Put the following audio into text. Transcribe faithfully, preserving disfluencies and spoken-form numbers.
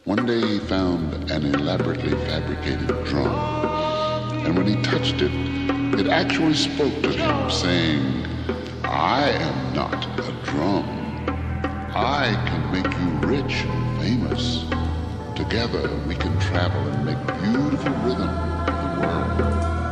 One day he found an elaborately fabricated drum, and when he touched it, it actually spoke to him, saying, "I am not a drum. I can make you rich and famous. Together we can travel and make beautiful rhythm for the world."